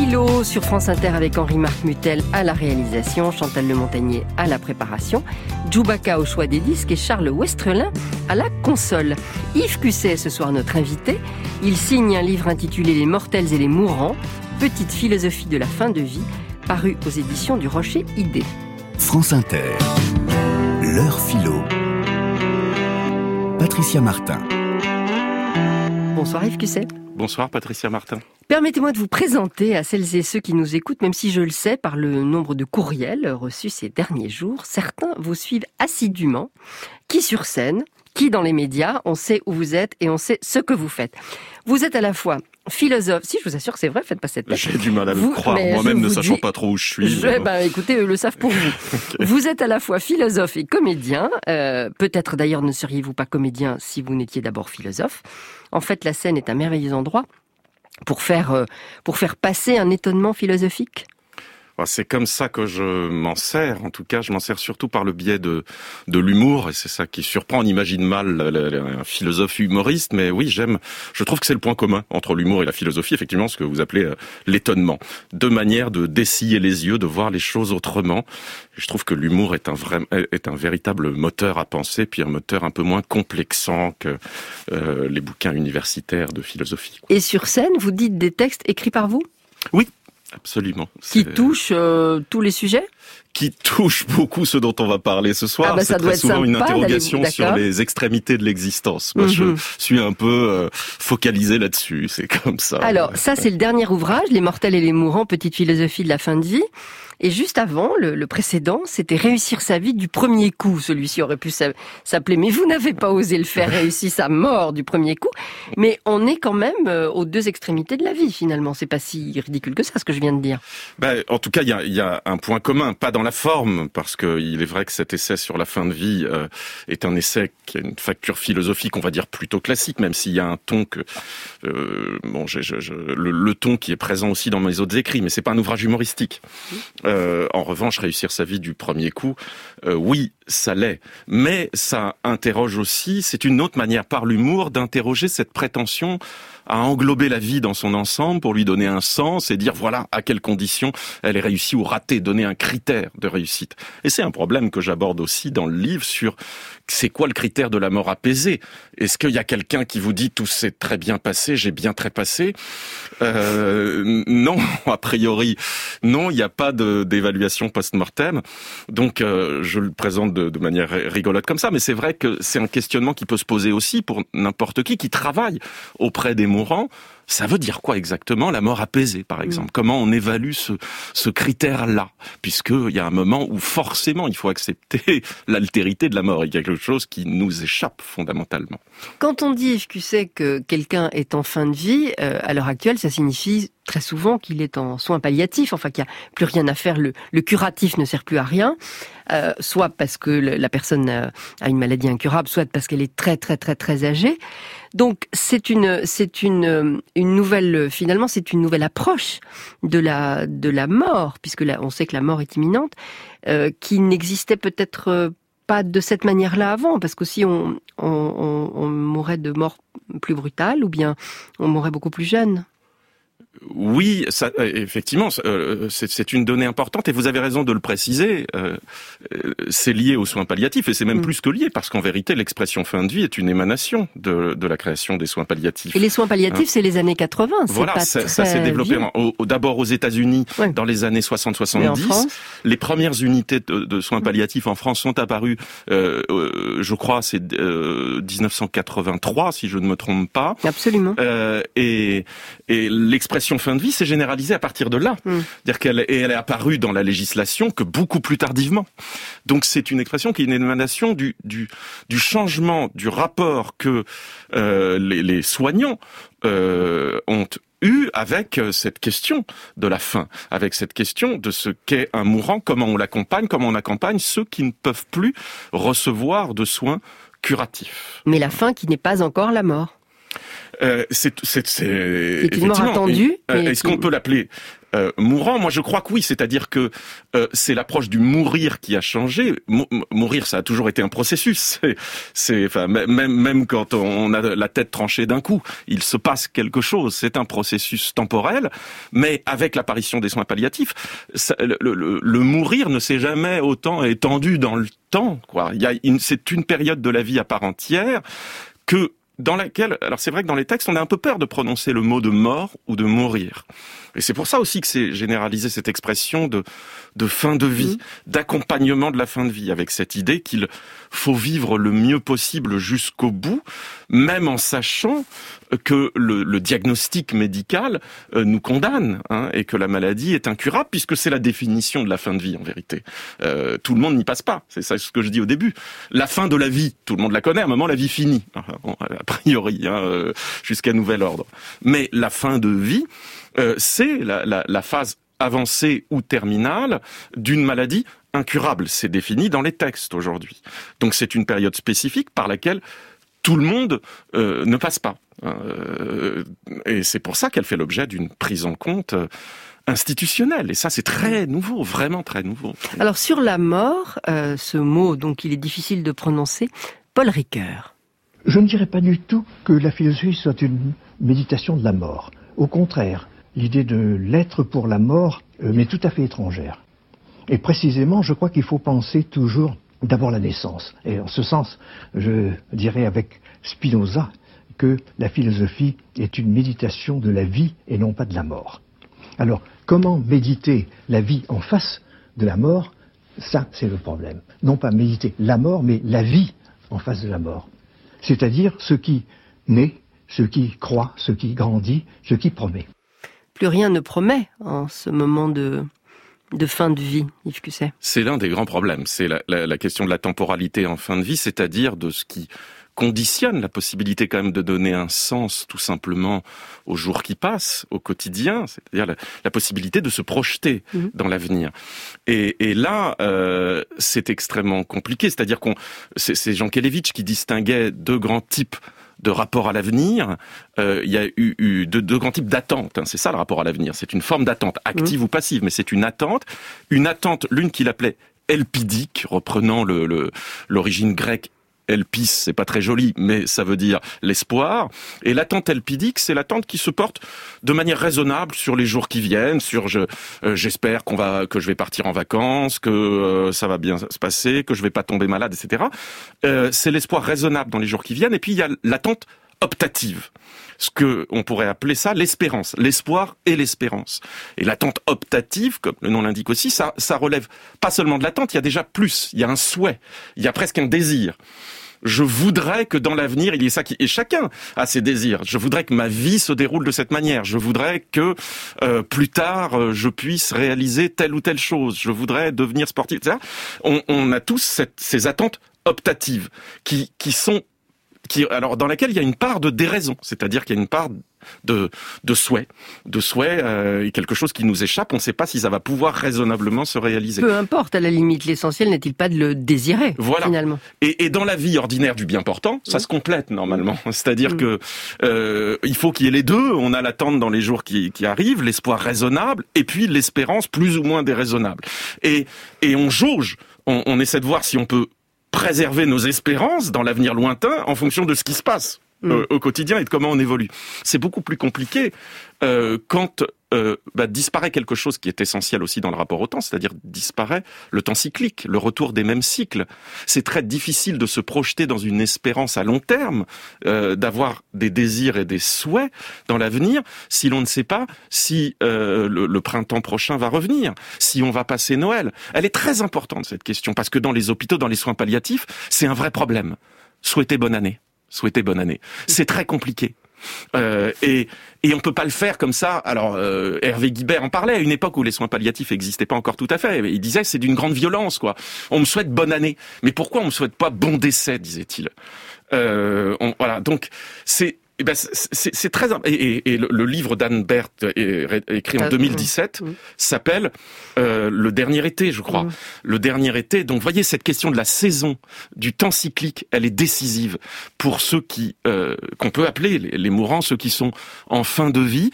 Philo sur France Inter avec Henri-Marc Mutel à la réalisation, Chantal Lemontagnier à la préparation, Djoubaka au choix des disques et Charles Westrelin à la console. Yves Cusset est ce soir notre invité. Il signe un livre intitulé Les mortels et les mourants, petite philosophie de la fin de vie, paru aux éditions du Rocher Idée. France Inter, l'heure philo. Patricia Martin. Bonsoir Yves Cusset. Bonsoir Patricia Martin. Permettez-moi de vous présenter à celles et ceux qui nous écoutent, même si je le sais par le nombre de courriels reçus ces derniers jours. Certains vous suivent assidûment, qui sur scène, qui dans les médias, on sait où vous êtes et on sait ce que vous faites. Vous êtes à la fois philosophe, si je vous assure que c'est vrai, faites pas cette tête. J'ai du mal à le croire, moi-même ne sachant pas trop où je suis. Écoutez, eux le savent pour vous. Okay. Vous êtes à la fois philosophe et comédien, peut-être d'ailleurs ne seriez-vous pas comédien si vous n'étiez d'abord philosophe. En fait, la scène est un merveilleux endroit pour faire passer un étonnement philosophique. C'est comme ça que je m'en sers. En tout cas, je m'en sers surtout par le biais de l'humour. Et c'est ça qui surprend. On imagine mal un philosophe humoriste. Mais oui, je trouve que c'est le point commun entre l'humour et la philosophie. Effectivement, ce que vous appelez l'étonnement. Deux manières de dessiller les yeux, de voir les choses autrement. Et je trouve que l'humour est un véritable moteur à penser, puis un moteur un peu moins complexant que les bouquins universitaires de philosophie. Et sur scène, vous dites des textes écrits par vous ? Oui. Absolument. Qui touche tous les sujets ? Qui touche beaucoup ce dont on va parler ce soir. C'est très souvent une interrogation sur les extrémités de l'existence. Moi, je suis un peu focalisé là-dessus. C'est comme ça. Alors, ça, c'est le dernier ouvrage, Les mortels et les mourants, petite philosophie de la fin de vie. Et juste avant, le précédent, c'était Réussir sa vie du premier coup. Celui-ci aurait pu s'appeler « Mais vous n'avez pas osé le faire, réussir sa mort du premier coup ». Mais on est quand même aux deux extrémités de la vie, finalement. C'est pas si ridicule que ça, ce que je viens de dire. En tout cas, il y a un point commun, pas dans la forme, parce que il est vrai que cet essai sur la fin de vie est un essai qui a une facture philosophique, on va dire, plutôt classique, même s'il y a un ton que... le ton qui est présent aussi dans mes autres écrits, mais c'est pas un ouvrage humoristique. En revanche, Réussir sa vie du premier coup, oui, ça l'est. Mais ça interroge aussi, c'est une autre manière par l'humour d'interroger cette prétention à englober la vie dans son ensemble pour lui donner un sens et dire voilà à quelles conditions elle est réussie ou ratée, donner un critère de réussite. Et c'est un problème que j'aborde aussi dans le livre sur c'est quoi le critère de la mort apaisée. Est-ce qu'il y a quelqu'un qui vous dit tout s'est très bien passé, j'ai bien trépassé ? Non, a priori, non, il n'y a pas d'évaluation post-mortem. Donc je le présente de manière rigolote comme ça, mais c'est vrai que c'est un questionnement qui peut se poser aussi pour n'importe qui travaille auprès des mourants. Ça veut dire quoi exactement, la mort apaisée, par exemple ? Comment on évalue ce critère-là ? Puisqu'il y a un moment où forcément il faut accepter l'altérité de la mort. Il y a quelque chose qui nous échappe fondamentalement. Quand on dit, Yves Cusset, que quelqu'un est en fin de vie, à l'heure actuelle, ça signifie très souvent qu'il est en soins palliatifs, enfin qu'il n'y a plus rien à faire, le curatif ne sert plus à rien, soit parce que la personne a une maladie incurable, soit parce qu'elle est très très très très âgée. Donc c'est une nouvelle, finalement c'est une nouvelle approche de la mort, puisque là on sait que la mort est imminente, qui n'existait peut-être pas de cette manière-là avant, parce qu'aussi on mourrait de mort plus brutale, ou bien on mourrait beaucoup plus jeune. Oui, ça, effectivement, c'est une donnée importante et vous avez raison de le préciser. C'est lié aux soins palliatifs et c'est même plus que lié parce qu'en vérité, l'expression fin de vie est une émanation de la création des soins palliatifs. Et les soins palliatifs, c'est les années 80. Voilà, ça s'est développé d'abord aux États-Unis dans les années 60-70. Les premières unités de soins palliatifs en France sont apparues, je crois, c'est 1983, si je ne me trompe pas. Absolument. Et l'expression fin de vie s'est généralisée à partir de là. C'est-à-dire qu'elle est apparue dans la législation que beaucoup plus tardivement. Donc c'est une expression qui est une émanation du changement du rapport que les soignants ont eu avec cette question de la fin, avec cette question de ce qu'est un mourant, comment on accompagne ceux qui ne peuvent plus recevoir de soins curatifs. Mais la fin qui n'est pas encore la mort. C'est une mort attendue. Est-ce qu'on peut l'appeler mourant. Moi, je crois que oui, c'est-à-dire que c'est l'approche du mourir qui a changé. Mourir, ça a toujours été un processus. Enfin, même quand on a la tête tranchée d'un coup, il se passe quelque chose. C'est un processus temporel, mais avec l'apparition des soins palliatifs, le mourir ne s'est jamais autant étendu dans le temps, quoi. C'est une période de la vie à part entière dans laquelle, alors c'est vrai que dans les textes, on a un peu peur de prononcer le mot de mort ou de mourir. Et c'est pour ça aussi que c'est généralisé cette expression de fin de vie, d'accompagnement de la fin de vie, avec cette idée qu'il faut vivre le mieux possible jusqu'au bout, même en sachant que le diagnostic médical nous condamne, et que la maladie est incurable, puisque c'est la définition de la fin de vie, en vérité. Tout le monde n'y passe pas, c'est ça ce que je dis au début. La fin de la vie, tout le monde la connaît, à un moment la vie finit, a priori, jusqu'à nouvel ordre. Mais la fin de vie, c'est la phase avancée ou terminale d'une maladie incurable. C'est défini dans les textes aujourd'hui. Donc c'est une période spécifique par laquelle tout le monde ne passe pas. Et c'est pour ça qu'elle fait l'objet d'une prise en compte institutionnelle. Et ça, c'est très nouveau, vraiment très nouveau. Alors sur la mort, ce mot, donc il est difficile de prononcer, Paul Ricoeur. Je ne dirais pas du tout que la philosophie soit une méditation de la mort. Au contraire, l'idée de l'être pour la mort m'est tout à fait étrangère. Et précisément, je crois qu'il faut penser toujours d'abord la naissance. Et en ce sens, je dirais avec Spinoza que la philosophie est une méditation de la vie et non pas de la mort. Alors, comment méditer la vie en face de la mort? Ça, c'est le problème. Non pas méditer la mort, mais la vie en face de la mort. C'est-à-dire ce qui naît, ce qui croît, ce qui grandit, ce qui promet. Plus rien ne promet en ce moment de fin de vie, Yves Cusset. C'est l'un des grands problèmes. C'est la question de la temporalité en fin de vie, c'est-à-dire de ce qui conditionne la possibilité quand même de donner un sens tout simplement aux jours qui passent, au quotidien, c'est-à-dire la possibilité de se projeter dans l'avenir. Et là, c'est extrêmement compliqué, c'est-à-dire c'est Jean Kelevitch qui distinguait deux grands types de rapport à l'avenir. Il y a eu deux grands types d'attente, c'est ça le rapport à l'avenir, c'est une forme d'attente, active ou passive, mais c'est une attente, l'une qu'il appelait elpidique, reprenant l'origine grecque. Elpis, c'est pas très joli, mais ça veut dire l'espoir. Et l'attente elpidique, c'est l'attente qui se porte de manière raisonnable sur les jours qui viennent, j'espère que je vais partir en vacances, que ça va bien se passer, que je vais pas tomber malade, etc. C'est l'espoir raisonnable dans les jours qui viennent. Et puis il y a l'attente optative. Ce que on pourrait appeler ça l'espérance, l'espoir et l'espérance. Et l'attente optative, comme le nom l'indique aussi, ça relève pas seulement de l'attente, il y a déjà plus, il y a un souhait, il y a presque un désir. Je voudrais que dans l'avenir, il y ait ça et chacun a ses désirs. Je voudrais que ma vie se déroule de cette manière. Je voudrais que plus tard, je puisse réaliser telle ou telle chose. Je voudrais devenir sportif, etc. On a tous ces attentes optatives alors dans laquelle il y a une part de déraison, c'est-à-dire qu'il y a une part de souhait, et quelque chose qui nous échappe, on ne sait pas si ça va pouvoir raisonnablement se réaliser. Peu importe, à la limite, l'essentiel n'est-il pas de le désirer, finalement. Et dans la vie ordinaire du bien portant, ça se complète normalement, c'est-à-dire que il faut qu'il y ait les deux, on a l'attente dans les jours qui arrivent, l'espoir raisonnable, et puis l'espérance plus ou moins déraisonnable. Et on jauge, on essaie de voir si on peut préserver nos espérances dans l'avenir lointain en fonction de ce qui se passe au quotidien et de comment on évolue. C'est beaucoup plus compliqué quand disparaît quelque chose qui est essentiel aussi dans le rapport au temps, c'est-à-dire disparaît le temps cyclique, le retour des mêmes cycles. C'est très difficile de se projeter dans une espérance à long terme, d'avoir des désirs et des souhaits dans l'avenir, si l'on ne sait pas si le printemps prochain va revenir, si on va passer Noël. Elle est très importante cette question, parce que dans les hôpitaux, dans les soins palliatifs, c'est un vrai problème. Souhaitez bonne année. C'est très compliqué. Et on peut pas le faire comme ça. Alors Hervé Guibert en parlait à une époque où les soins palliatifs n'existaient pas encore tout à fait. Il disait c'est d'une grande violence, quoi. On me souhaite bonne année, mais pourquoi on me souhaite pas bon décès, disait-il. Voilà, donc c'est très et le livre d'Anne Berthe écrit en 2017 s'appelle Le dernier été, je crois. Le dernier été. Donc voyez, cette question de la saison, du temps cyclique, elle est décisive pour ceux qu'on peut appeler les mourants, ceux qui sont en fin de vie.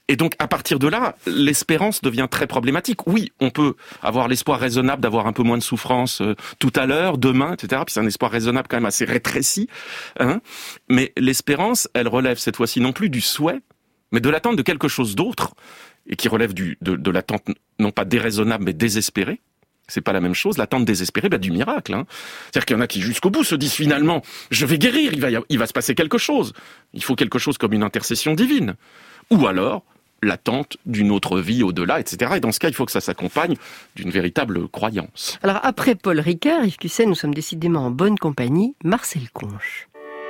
Et donc, à partir de là, l'espérance devient très problématique. Oui, on peut avoir l'espoir raisonnable d'avoir un peu moins de souffrance tout à l'heure, demain, etc. Puis c'est un espoir raisonnable quand même assez rétréci. Hein. Mais l'espérance, elle relève cette fois-ci non plus du souhait, mais de l'attente de quelque chose d'autre, et qui relève de l'attente non pas déraisonnable, mais désespérée. C'est pas la même chose, l'attente désespérée du miracle. Hein. C'est-à-dire qu'il y en a qui jusqu'au bout se disent finalement, je vais guérir, il va se passer quelque chose. Il faut quelque chose comme une intercession divine. Ou alors, l'attente d'une autre vie au-delà, etc. Et dans ce cas, il faut que ça s'accompagne d'une véritable croyance. Alors après Paul Ricoeur, Yves Cusset, nous sommes décidément en bonne compagnie. Marcel Conche.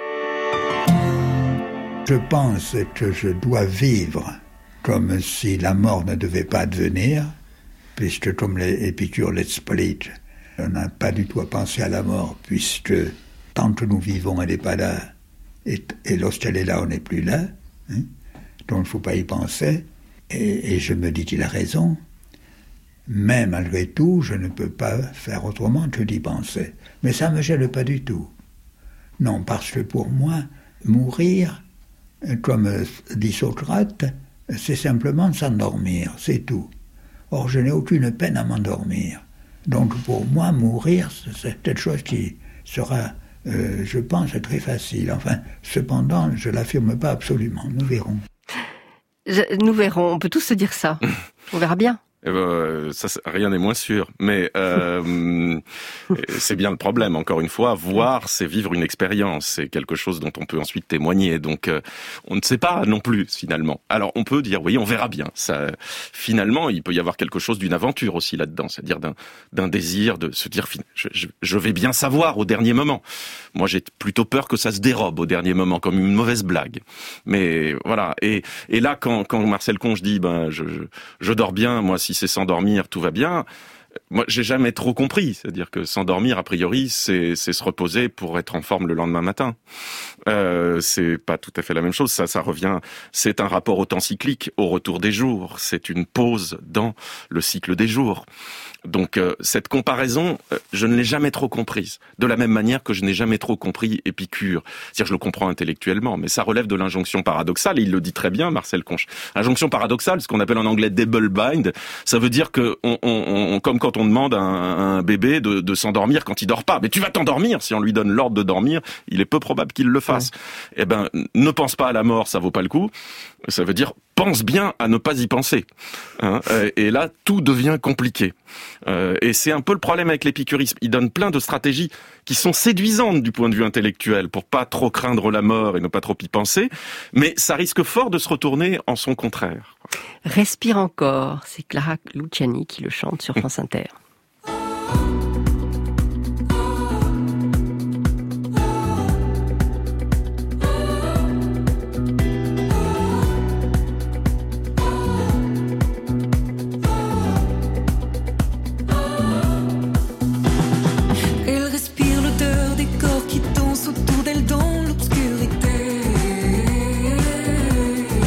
Je pense que je dois vivre comme si la mort ne devait pas advenir, puisque comme l'Épicure l'explique, on n'a pas du tout à penser à la mort, puisque tant que nous vivons, elle n'est pas là, et lorsqu'elle est là, on n'est plus là. Hein. Donc il ne faut pas y penser. Et je me dis qu'il a raison. Mais malgré tout, je ne peux pas faire autrement que d'y penser. Mais ça ne me gêne pas du tout. Non, parce que pour moi, mourir, comme dit Socrate, c'est simplement s'endormir, c'est tout. Or, je n'ai aucune peine à m'endormir. Donc pour moi, mourir, c'est quelque chose qui sera, je pense, très facile. Enfin, cependant, je ne l'affirme pas absolument. Nous verrons. Nous verrons, on peut tous se dire ça. On verra bien. Ça, rien n'est moins sûr, mais c'est bien le problème. Encore une fois, voir, c'est vivre une expérience, c'est quelque chose dont on peut ensuite témoigner. Donc, on ne sait pas non plus finalement. Alors, on peut dire oui, on verra bien. Ça, finalement, il peut y avoir quelque chose d'une aventure aussi là-dedans, c'est-à-dire d'un désir de se dire, je vais bien savoir au dernier moment. Moi, j'ai plutôt peur que ça se dérobe au dernier moment, comme une mauvaise blague. Mais voilà. Et là, quand Marcel Conche dit, je dors bien, moi, si c'est s'endormir, tout va bien. Moi, j'ai jamais trop compris. C'est-à-dire que s'endormir, a priori, c'est se reposer pour être en forme le lendemain matin. C'est pas tout à fait la même chose. Ça revient. C'est un rapport au temps cyclique, au retour des jours. C'est une pause dans le cycle des jours. Donc cette comparaison, je ne l'ai jamais trop comprise. De la même manière que je n'ai jamais trop compris Épicure. C'est-à-dire je le comprends intellectuellement, mais ça relève de l'injonction paradoxale, et il le dit très bien, Marcel Conche. L'injonction paradoxale, ce qu'on appelle en anglais double bind, ça veut dire que comme quand on demande à un bébé de s'endormir quand il dort pas. Mais tu vas t'endormir, si on lui donne l'ordre de dormir, il est peu probable qu'il le fasse. Ouais. Eh ben, ne pense pas à la mort, ça vaut pas le coup. Ça veut dire pense bien à ne pas y penser. Hein, et là, tout devient compliqué. Et c'est un peu le problème avec l'épicurisme. Il donne plein de stratégies qui sont séduisantes du point de vue intellectuel pour pas trop craindre la mort et ne pas trop y penser, mais ça risque fort de se retourner en son contraire. Respire encore, c'est Clara Luciani qui le chante sur France Inter.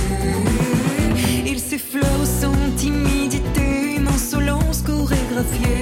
Timidité, une insolence chorégraphiée.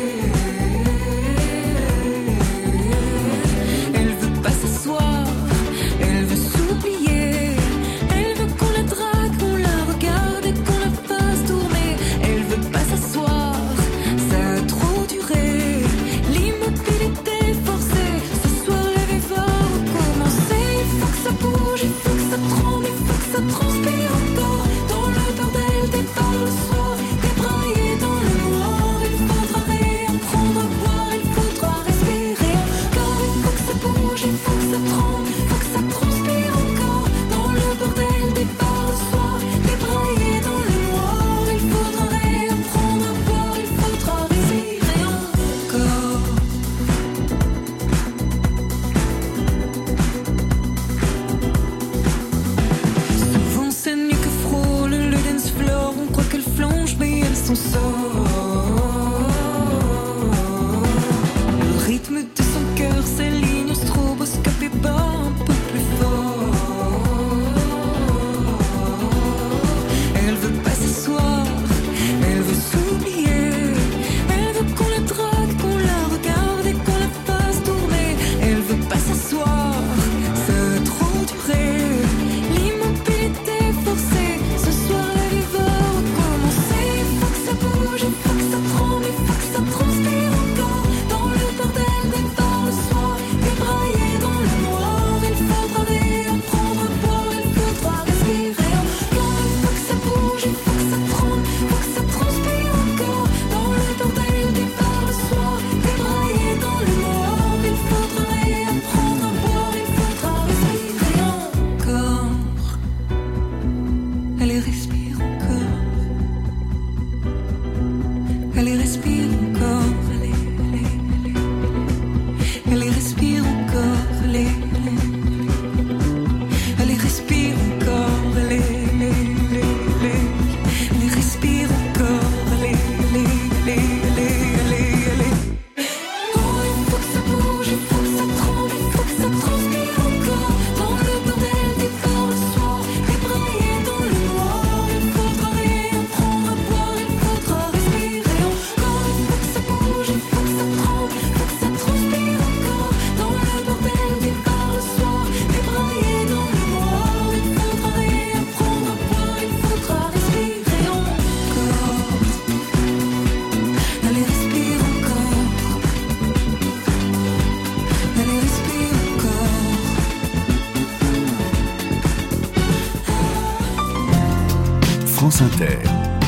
France Inter.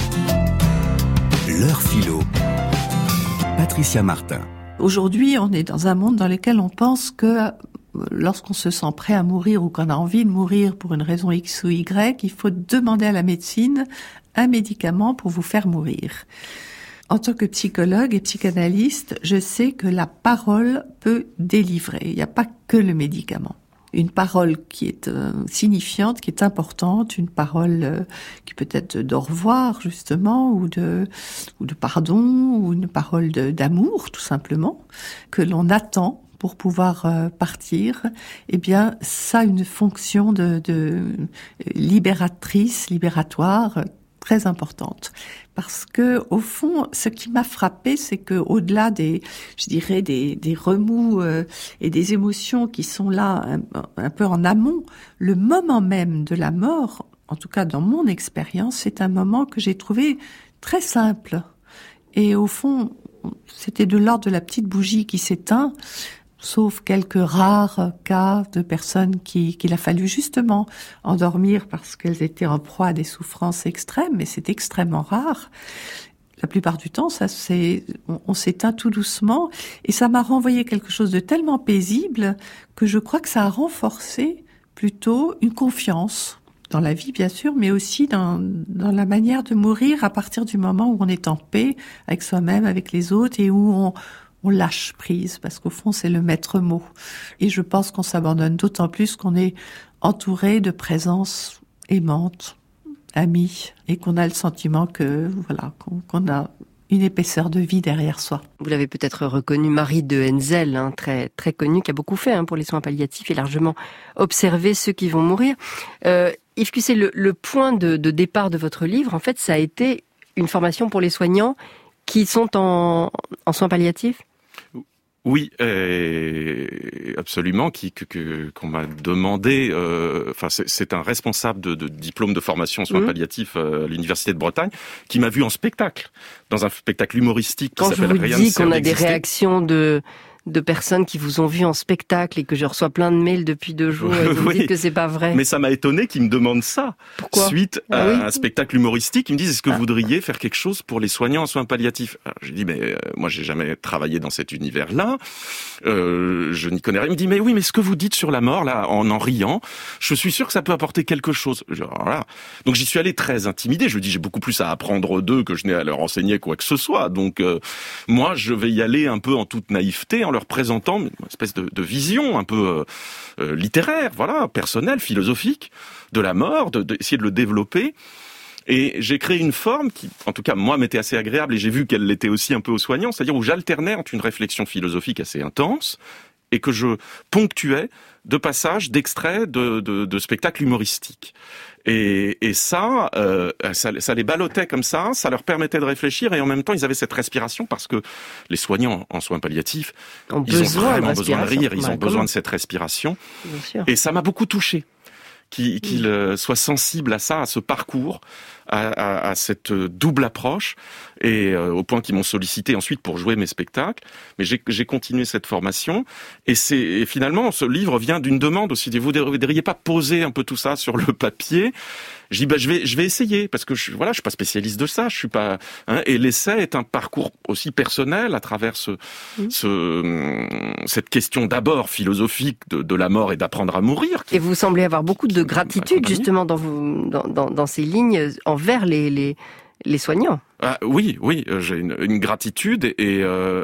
L'heure philo. Patricia Martin. Aujourd'hui, on est dans un monde dans lequel on pense que lorsqu'on se sent prêt à mourir ou qu'on a envie de mourir pour une raison X ou Y, il faut demander à la médecine un médicament pour vous faire mourir. En tant que psychologue et psychanalyste, je sais que la parole peut délivrer. Il n'y a pas que le médicament. Une parole qui est signifiante, qui est importante, une parole qui peut être d'au revoir justement, ou de pardon, ou une parole d'amour tout simplement, que l'on attend pour pouvoir partir, eh bien, ça a une fonction de libératrice, libératoire, très importante. Parce que, au fond, ce qui m'a frappé, c'est que, au-delà des remous et des émotions qui sont là un peu en amont, le moment même de la mort, en tout cas dans mon expérience, c'est un moment que j'ai trouvé très simple. Et au fond, c'était de l'ordre de la petite bougie qui s'éteint, sauf quelques rares cas de personnes qu'il a fallu justement endormir parce qu'elles étaient en proie à des souffrances extrêmes, mais c'est extrêmement rare. La plupart du temps, on s'éteint tout doucement, et ça m'a renvoyé quelque chose de tellement paisible que je crois que ça a renforcé plutôt une confiance dans la vie, bien sûr, mais aussi dans la manière de mourir à partir du moment où on est en paix avec soi-même, avec les autres, et où on lâche prise, parce qu'au fond, c'est le maître mot. Et je pense qu'on s'abandonne d'autant plus qu'on est entouré de présences aimantes, amies, et qu'on a le sentiment qu'on a une épaisseur de vie derrière soi. Vous l'avez peut-être reconnu, Marie de Henzel, très, très connue, qui a beaucoup fait pour les soins palliatifs et largement observé ceux qui vont mourir. Yves Cusset, le point de départ de votre livre, en fait, ça a été une formation pour les soignants qui sont en soins palliatifs ? Oui, absolument, qu'on m'a demandé. C'est un responsable de diplôme de formation en soins palliatifs à l'université de Bretagne qui m'a vu en spectacle, dans un spectacle humoristique qui s'appelle Rien ne sert d'exister. Quand je vous dis qu'on a des réactions de personnes qui vous ont vu en spectacle et que je reçois plein de mails depuis 2 jours et vous me dites que c'est pas vrai. Mais ça m'a étonné qu'ils me demandent ça. Pourquoi ? Suite à un spectacle humoristique, ils me disent, est-ce que vous voudriez faire quelque chose pour les soignants en soins palliatifs ? Alors, je dis, mais moi j'ai jamais travaillé dans cet univers-là, je n'y connais rien. Il me dit, mais oui, mais ce que vous dites sur la mort, là, en riant, je suis sûr que ça peut apporter quelque chose. Voilà. Donc j'y suis allé très intimidé, je dis, j'ai beaucoup plus à apprendre d'eux que je n'ai à leur enseigner quoi que ce soit. Donc moi je vais y aller un peu en toute naïveté, en leur présentant une espèce de vision un peu littéraire, personnelle, philosophique, de la mort, d'essayer de le développer. Et j'ai créé une forme qui, en tout cas, moi, m'était assez agréable, et j'ai vu qu'elle l'était aussi un peu aux soignants, c'est-à-dire où j'alternais entre une réflexion philosophique assez intense et que je ponctuais de passages, d'extraits de spectacles humoristiques. Et ça les ballottait comme ça leur permettait de réfléchir, et en même temps ils avaient cette respiration, parce que les soignants en soins palliatifs, ils ont vraiment besoin de rire, ils ont besoin de cette respiration. Bien sûr. Et ça m'a beaucoup touché qu'il soit sensible à ça, à ce parcours, à cette double approche, et au point qu'ils m'ont sollicité ensuite pour jouer mes spectacles. Mais j'ai continué cette formation, et finalement ce livre vient d'une demande aussi. Vous ne voudriez pas poser un peu tout ça sur le papier ? Je dis je vais essayer, parce que je suis pas spécialiste de ça, je suis pas et l'essai est un parcours aussi personnel à travers cette question d'abord philosophique de la mort et d'apprendre à mourir. Et vous semblez avoir beaucoup de gratitude justement dans ces lignes envers les soignants. Ah, oui, j'ai une gratitude et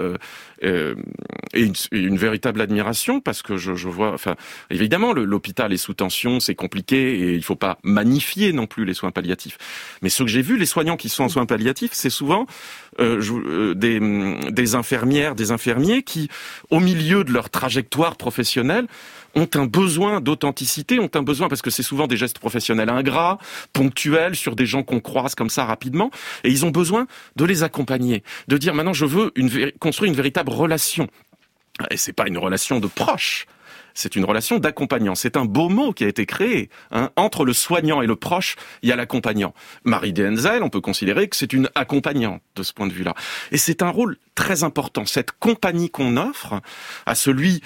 une véritable admiration, parce que je vois, évidemment, l'hôpital est sous tension, c'est compliqué, et il faut pas magnifier non plus les soins palliatifs. Mais ce que j'ai vu, les soignants qui sont en soins palliatifs, c'est souvent des infirmières, des infirmiers qui, au milieu de leur trajectoire professionnelle, ont un besoin d'authenticité, ont un besoin, parce que c'est souvent des gestes professionnels ingrats, ponctuels, sur des gens qu'on croise comme ça rapidement, et ils ont besoin de les accompagner, de dire maintenant je veux construire une véritable relation. Et c'est pas une relation de proche, c'est une relation d'accompagnant. C'est un beau mot qui a été créé. Entre le soignant et le proche, il y a l'accompagnant. Marie de Henzel, on peut considérer que c'est une accompagnante de ce point de vue-là. Et c'est un rôle très important, cette compagnie qu'on offre à celui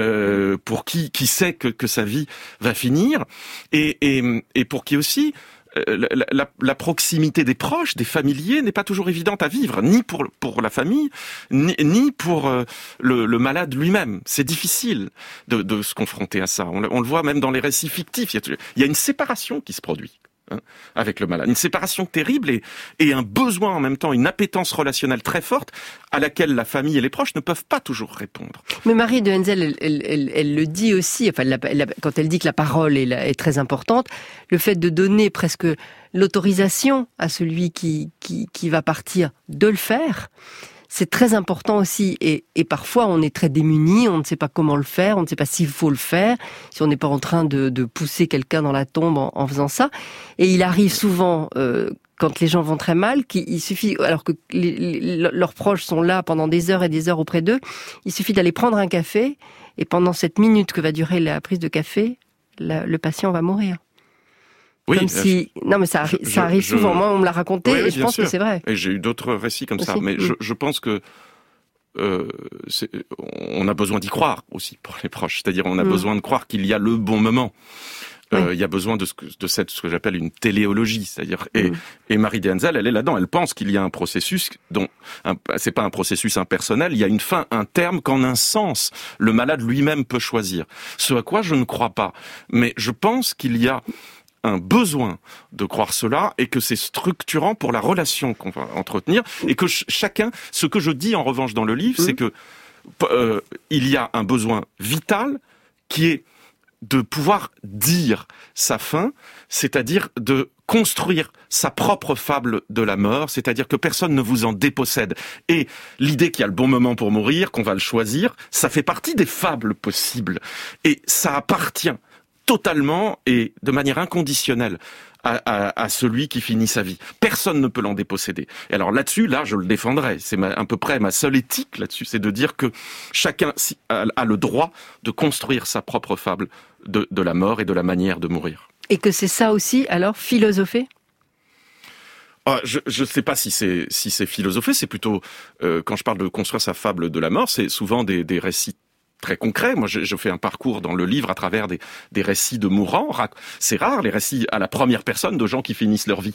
pour qui sait que sa vie va finir, et pour qui aussi la proximité des proches, des familiers n'est pas toujours évidente à vivre, ni pour la famille, ni pour le malade lui-même. C'est difficile de se confronter à ça. On le voit même dans les récits fictifs. Il y a une séparation qui se produit avec le malade. Une séparation terrible et un besoin en même temps, une appétence relationnelle très forte à laquelle la famille et les proches ne peuvent pas toujours répondre. Mais Marie de Henzel, elle le dit aussi, enfin, quand elle dit que la parole est très importante, le fait de donner presque l'autorisation à celui qui va partir de le faire, c'est très important aussi, et parfois on est très démuni, on ne sait pas comment le faire, on ne sait pas s'il faut le faire, si on n'est pas en train de pousser quelqu'un dans la tombe en faisant ça. Et il arrive souvent, quand les gens vont très mal, qu'il suffit, alors que leurs proches sont là pendant des heures et des heures auprès d'eux, il suffit d'aller prendre un café, et pendant cette minute que va durer la prise de café, le patient va mourir. Oui, comme si... Non, mais ça arrive souvent. Moi, on me l'a raconté, et je pense que c'est vrai. Et j'ai eu d'autres récits comme ça. Mais je pense que on a besoin d'y croire aussi pour les proches. C'est-à-dire, on a besoin de croire qu'il y a le bon moment. Il y a besoin de ce que j'appelle une téléologie, c'est-à-dire et Marie de Henzel, elle est là-dedans. Elle pense qu'il y a un processus c'est pas un processus impersonnel. Il y a une fin, un terme qu'en un sens le malade lui-même peut choisir. Ce à quoi je ne crois pas, mais je pense qu'il y a un besoin de croire cela et que c'est structurant pour la relation qu'on va entretenir et que chacun, ce que je dis en revanche dans le livre, c'est que il y a un besoin vital qui est de pouvoir dire sa fin, c'est-à-dire de construire sa propre fable de la mort, c'est-à-dire que personne ne vous en dépossède. Et l'idée qu'il y a le bon moment pour mourir, qu'on va le choisir, ça fait partie des fables possibles. Et ça appartient totalement et de manière inconditionnelle à celui qui finit sa vie. Personne ne peut l'en déposséder. Et alors là-dessus, je le défendrai. C'est à peu près ma seule éthique là-dessus, c'est de dire que chacun a le droit de construire sa propre fable de la mort et de la manière de mourir. Et que c'est ça aussi, alors, philosopher ? Je sais pas si c'est philosopher, c'est plutôt, quand je parle de construire sa fable de la mort, c'est souvent des récits très concret. Moi, je fais un parcours dans le livre à travers des récits de mourants. C'est rare, les récits à la première personne de gens qui finissent leur vie.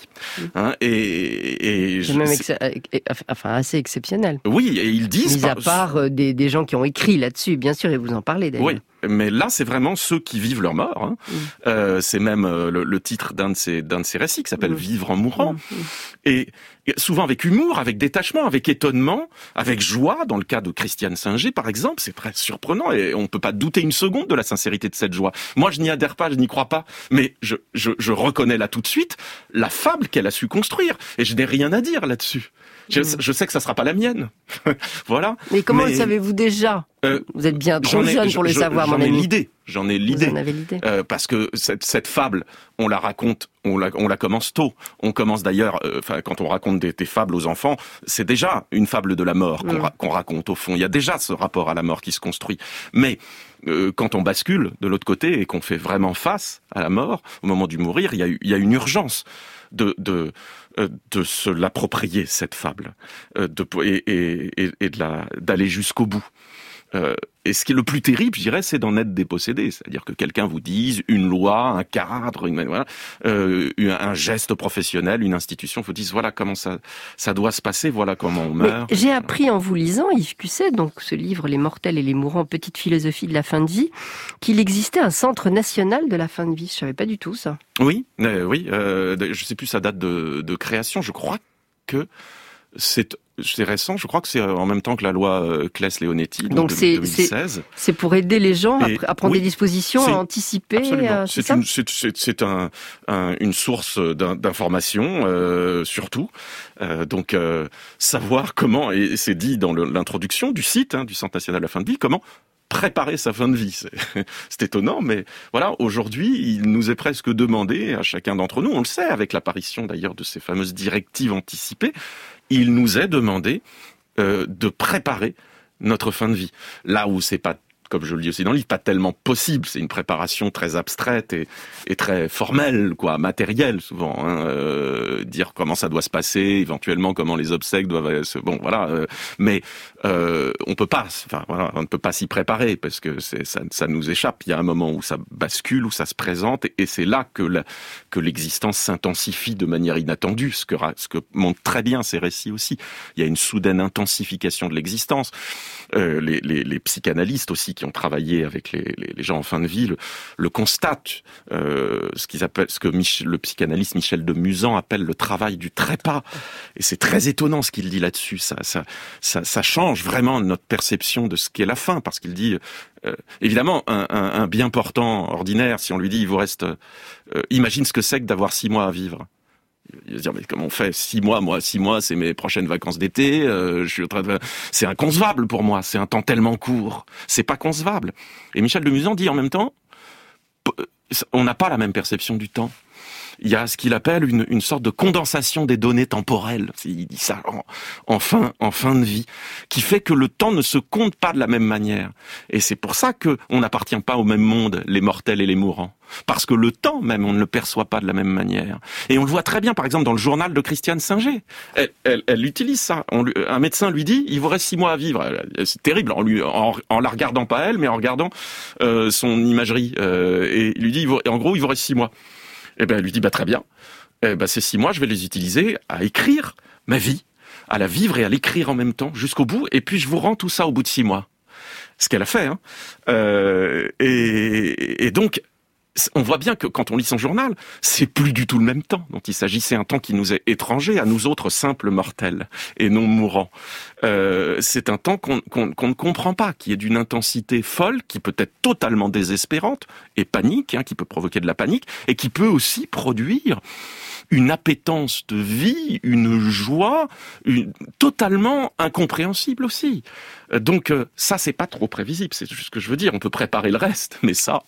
C'est même assez exceptionnel. Oui, et ils disent... Mis à part des gens qui ont écrit là-dessus, bien sûr, et vous en parlez d'ailleurs. Oui. Mais là, c'est vraiment ceux qui vivent leur mort. C'est même le titre d'un de ces récits qui s'appelle Vivre en mourant. Et souvent avec humour, avec détachement, avec étonnement, avec joie. Dans le cas de Christiane Singer, par exemple, c'est très surprenant et on peut pas douter une seconde de la sincérité de cette joie. Moi, je n'y adhère pas, je n'y crois pas, mais je reconnais là tout de suite la fable qu'elle a su construire et je n'ai rien à dire là-dessus. Je sais que ça sera pas la mienne. Voilà. Mais comment le savez-vous déjà ? Vous êtes bien trop jeune pour le savoir, mon ami. J'en ai l'idée. Vous en avez l'idée. Parce que cette fable, on la raconte, on la commence tôt. On commence d'ailleurs, quand on raconte des fables aux enfants, c'est déjà une fable de la mort qu'on raconte au fond. Il y a déjà ce rapport à la mort qui se construit. Mais quand on bascule de l'autre côté et qu'on fait vraiment face à la mort, au moment du mourir, il y a une urgence de se l'approprier, cette fable, et d'aller jusqu'au bout. Et ce qui est le plus terrible, je dirais, c'est d'en être dépossédé. C'est-à-dire que quelqu'un vous dise une loi, un cadre, un geste professionnel, une institution, vous dise voilà comment ça doit se passer, voilà comment on meurt. Mais j'ai appris en vous lisant, Yves Cusset, donc ce livre Les Mortels et les Mourants, petite philosophie de la fin de vie, qu'il existait un centre national de la fin de vie. Je savais pas du tout ça. Oui, je sais plus sa date de création. Je crois que c'est récent, je crois que c'est en même temps que la loi Claes-Leonetti, donc de 2016. C'est pour aider les gens à prendre des dispositions, à anticiper. Absolument. C'est une source d'information, surtout. Donc, savoir comment, et c'est dit dans l'introduction du site, du Centre national de la fin de vie, comment préparer sa fin de vie. C'est étonnant, mais voilà, aujourd'hui, il nous est presque demandé, à chacun d'entre nous, on le sait, avec l'apparition d'ailleurs de ces fameuses directives anticipées, il nous est demandé de préparer notre fin de vie. Là où c'est pas comme je le dis aussi dans le livre, pas tellement possible. C'est une préparation très abstraite et très formelle, quoi, matérielle souvent. Dire comment ça doit se passer, éventuellement comment les obsèques doivent se... Bon, voilà. Mais on peut pas. Enfin, voilà, on ne peut pas s'y préparer parce que ça nous échappe. Il y a un moment où ça bascule, où ça se présente, et c'est là que l'existence s'intensifie de manière inattendue. Ce que montrent très bien ces récits aussi. Il y a une soudaine intensification de l'existence. Les psychanalystes aussi qui ont travaillé avec les gens en fin de vie le constatent. Ce que le psychanalyste Michel de Musan appelle le travail du trépas. Et c'est très étonnant ce qu'il dit là-dessus. Ça change vraiment notre perception de ce qu'est la fin, parce qu'il dit évidemment un bien portant ordinaire, si on lui dit il vous reste imagine ce que c'est que d'avoir 6 mois à vivre. Il va se dire, mais comment on fait 6 mois, moi, 6 mois, c'est mes prochaines vacances d'été, c'est inconcevable pour moi, c'est un temps tellement court, c'est pas concevable. Et Michel de Musan dit en même temps, on n'a pas la même perception du temps. Il y a ce qu'il appelle une sorte de condensation des données temporelles. Il dit ça en fin de vie, qui fait que le temps ne se compte pas de la même manière. Et c'est pour ça que on n'appartient pas au même monde, les mortels et les mourants. Parce que le temps même, on ne le perçoit pas de la même manière. Et on le voit très bien, par exemple, dans le journal de Christiane Singer. Elle utilise ça. Un médecin lui dit, il vous reste 6 mois à vivre. C'est terrible, en la regardant pas elle, mais en regardant son imagerie. Et il lui dit, en gros, il vous reste 6 mois. Eh ben, elle lui dit, très bien. Ces 6 mois, je vais les utiliser à écrire ma vie, à la vivre et à l'écrire en même temps, jusqu'au bout. Et puis, je vous rends tout ça au bout de 6 mois. Ce qu'elle a fait, hein. Et donc, on voit bien que quand on lit son journal, c'est plus du tout le même temps dont il s'agit. C'est un temps qui nous est étranger à nous autres simples mortels et non mourants. C'est un temps qu'on ne comprend pas, qui est d'une intensité folle, qui peut être totalement désespérante et panique, qui peut provoquer de la panique, et qui peut aussi produire une appétence de vie, une joie, totalement incompréhensible aussi. Donc ça, c'est pas trop prévisible, c'est juste ce que je veux dire. On peut préparer le reste, mais ça...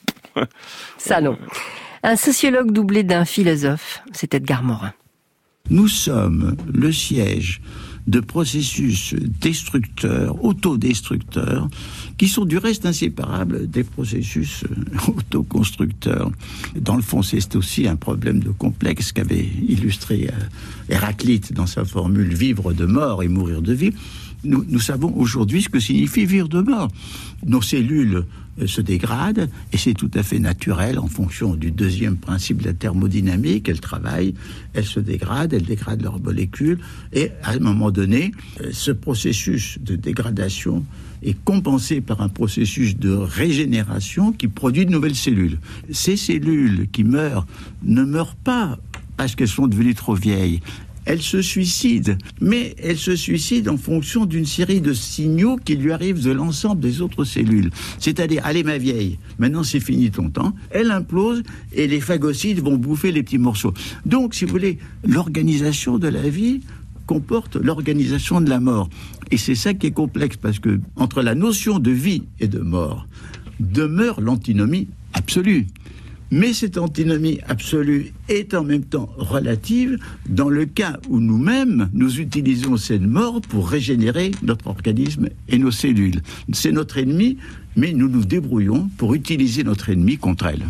Ça, non. Un sociologue doublé d'un philosophe, c'est Edgar Morin. Nous sommes le siège de processus destructeurs, autodestructeurs, qui sont du reste inséparables des processus autoconstructeurs. Dans le fond, c'est aussi un problème de complexe qu'avait illustré Héraclite dans sa formule « vivre de mort et mourir de vie ». Nous savons aujourd'hui ce que signifie vivre de mort. Nos cellules se dégradent, et c'est tout à fait naturel en fonction du deuxième principe de la thermodynamique. Elles travaillent, elles se dégradent, elles dégradent leurs molécules, et à un moment donné, ce processus de dégradation est compensé par un processus de régénération qui produit de nouvelles cellules. Ces cellules qui meurent ne meurent pas parce qu'elles sont devenues trop vieilles. Elle se suicide, mais elle se suicide en fonction d'une série de signaux qui lui arrivent de l'ensemble des autres cellules. C'est-à-dire, allez ma vieille, maintenant c'est fini ton temps, elle implose et les phagocytes vont bouffer les petits morceaux. Donc, si vous voulez, l'organisation de la vie comporte l'organisation de la mort. Et c'est ça qui est complexe, parce que entre la notion de vie et de mort demeure l'antinomie absolue. Mais cette antinomie absolue est en même temps relative dans le cas où nous-mêmes, nous utilisons cette mort pour régénérer notre organisme et nos cellules. C'est notre ennemi, mais nous nous débrouillons pour utiliser notre ennemi contre elle.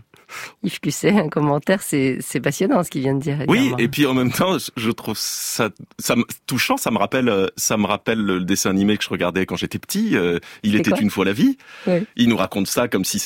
Yves Cusset, un commentaire, c'est passionnant ce qu'il vient de dire. Oui, et puis en même temps, je trouve ça touchant. Ça me rappelle le dessin animé que je regardais quand j'étais petit. Il était une fois la vie. Oui. Il nous raconte ça comme si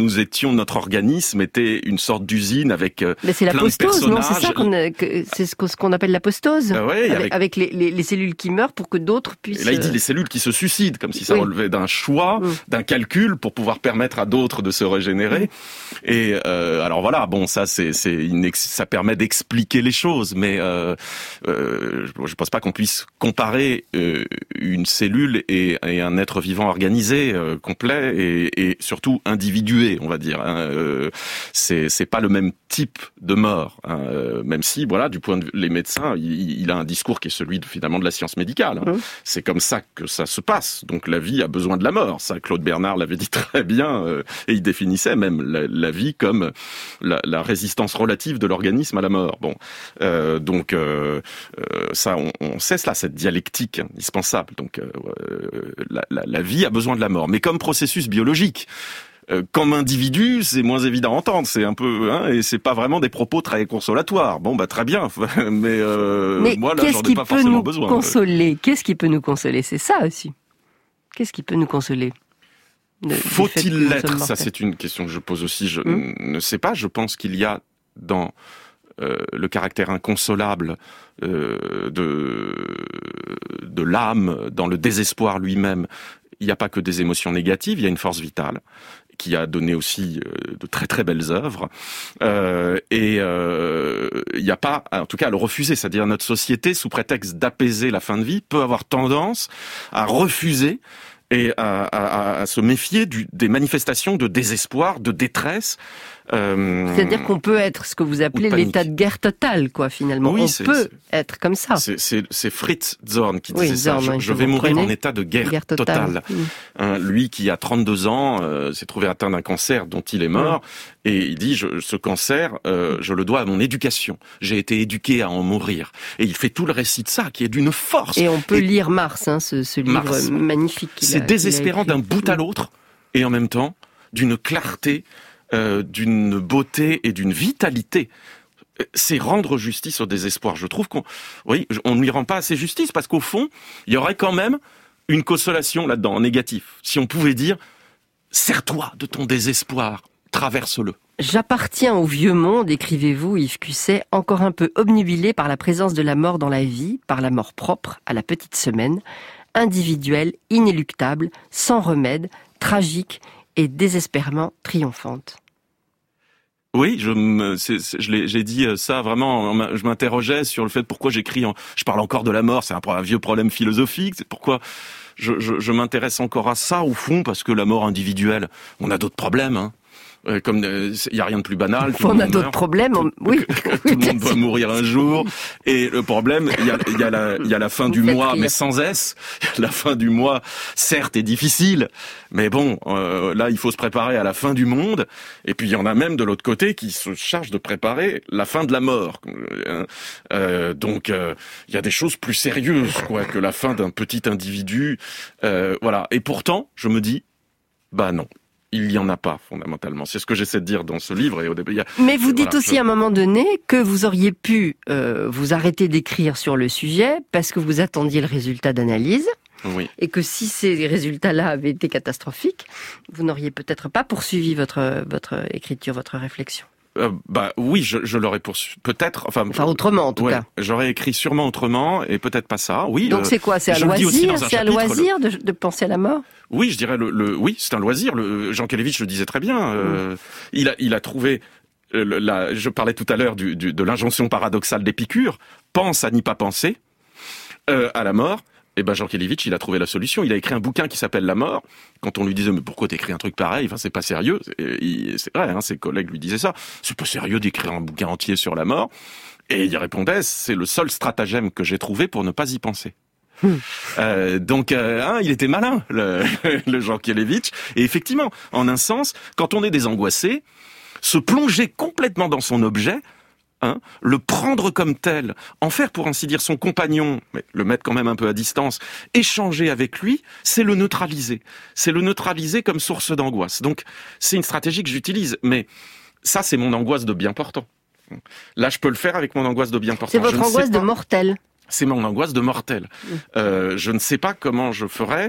notre organisme était une sorte d'usine avec mais c'est plein la postose, de personnages. Non, c'est ce qu'on appelle la postose. Ouais, avec les cellules qui meurent pour que d'autres puissent. Et là, il dit les cellules qui se suicident, comme si ça relevait d'un choix, d'un calcul pour pouvoir permettre à d'autres de se régénérer. Et alors voilà, bon, ça ça permet d'expliquer les choses, mais je pense pas qu'on puisse comparer une cellule et un être vivant organisé, complet et surtout individué, on va dire. C'est pas le même type de mort, même si voilà, du point de vue les médecins, il a un discours qui est celui finalement de la science médicale. C'est comme ça que ça se passe. Donc la vie a besoin de la mort. Ça, Claude Bernard l'avait dit très bien, et il définissait même la vie comme la résistance relative de l'organisme à la mort. Bon, ça, on sait cela, cette dialectique indispensable. Donc, la vie a besoin de la mort, mais comme processus biologique. Comme individu, c'est moins évident à entendre. C'est un peu, et c'est pas vraiment des propos très consolatoires. Bon, très bien. Mais moi, là, j'en ai pas forcément besoin. Qu'est-ce qui peut nous consoler? C'est ça aussi. Qu'est-ce qui peut nous consoler? Faut-il l'être? Ça, c'est une question que je pose aussi. Je ne sais pas. Je pense qu'il y a dans le caractère inconsolable de l'âme, dans le désespoir lui-même, il n'y a pas que des émotions négatives, il y a une force vitale qui a donné aussi de très très belles œuvres. Il n'y a pas, en tout cas à le refuser, c'est-à-dire notre société, sous prétexte d'apaiser la fin de vie, peut avoir tendance à refuser et à se méfier des manifestations de désespoir, de détresse. C'est-à-dire qu'on peut être ce que vous appelez l'état de guerre totale, quoi, finalement. Oui, on peut être comme ça. C'est Fritz Zorn qui disait ça. Je vais mourir en état de guerre totale. Lui qui a 32 ans s'est trouvé atteint d'un cancer dont il est mort. Et il dit, ce cancer, je le dois à mon éducation. J'ai été éduqué à en mourir. Et il fait tout le récit de ça, qui est d'une force. Et on peut lire Mars, ce livre Mars, magnifique. C'est désespérant d'un bout à l'autre, et en même temps, d'une clarté, d'une beauté et d'une vitalité. C'est rendre justice au désespoir. Je trouve qu'on ne lui rend pas assez justice, parce qu'au fond, il y aurait quand même une consolation là-dedans, en négatif. Si on pouvait dire, sers-toi de ton désespoir, traverse-le. J'appartiens au vieux monde, écrivez-vous, Yves Cusset, encore un peu obnubilé par la présence de la mort dans la vie, par la mort propre, à la petite semaine, individuelle, inéluctable, sans remède, tragique et désespérément triomphante. Oui, j'ai dit ça vraiment, je m'interrogeais sur le fait pourquoi j'écris, je parle encore de la mort, c'est un vieux problème philosophique, c'est pourquoi je m'intéresse encore à ça au fond, parce que la mort individuelle, on a d'autres problèmes, hein. Comme il y a rien de plus banal. On a d'autres problèmes, oui. Tout le monde va mourir un jour. Et le problème, il y a la fin du mois, mais sans S. La fin du mois, certes, est difficile, mais bon, là, il faut se préparer à la fin du monde. Et puis il y en a même de l'autre côté qui se charge de préparer la fin de la mort. Donc il y a des choses plus sérieuses, quoi, que la fin d'un petit individu. Voilà. Et pourtant, je me dis, non. Il n'y en a pas, fondamentalement. C'est ce que j'essaie de dire dans ce livre. Et au début, mais vous dites aussi à un moment donné que vous auriez pu vous arrêter d'écrire sur le sujet parce que vous attendiez le résultat d'analyse. Oui. Et que si ces résultats-là avaient été catastrophiques, vous n'auriez peut-être pas poursuivi votre écriture, votre réflexion. Oui, je l'aurais poursuivi, peut-être, enfin autrement en tout cas. J'aurais écrit sûrement autrement et peut-être pas ça. Oui. Donc c'est quoi? C'est à loisir de penser à la mort? Oui, je dirais oui, c'est un loisir. Jean Kelevitch le disait très bien. Il a trouvé. Je parlais tout à l'heure de l'injonction paradoxale d'Épicure. Pense à n'y pas penser à la mort. Et Jean Kelevitch, il a trouvé la solution. Il a écrit un bouquin qui s'appelle La mort. Quand on lui disait, mais pourquoi t'écris un truc pareil? Enfin, c'est pas sérieux. C'est vrai, hein, ses collègues lui disaient ça. C'est pas sérieux d'écrire un bouquin entier sur la mort. Et il répondait, c'est le seul stratagème que j'ai trouvé pour ne pas y penser. Donc, il était malin, le Jean Kelevitch. Et effectivement, en un sens, quand on est désangoissé, se plonger complètement dans son objet, le prendre comme tel, en faire pour ainsi dire son compagnon, mais le mettre quand même un peu à distance, échanger avec lui, c'est le neutraliser. C'est le neutraliser comme source d'angoisse. Donc c'est une stratégie que j'utilise, mais ça c'est mon angoisse de bien portant. Là je peux le faire avec mon angoisse de bien portant. C'est votre angoisse de mortel. C'est mon angoisse de mortel. Je ne sais pas comment je ferais